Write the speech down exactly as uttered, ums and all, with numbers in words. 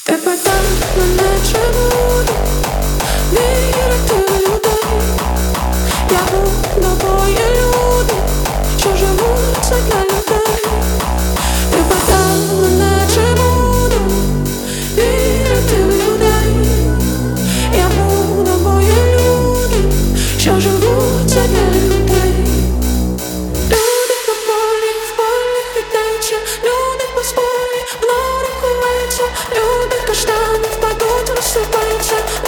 Ти питав мене, чи буду вірити в людей. Я буду, бо є люди, що живуть задля людей. Ти питав мене, чи буду вірити в людей. Я буду, бо є люди, що живуть задля людей. Люди на полі, в полі хитаються, люди по полі, в норі ховаються, люди каштани впадуть, розсипаються.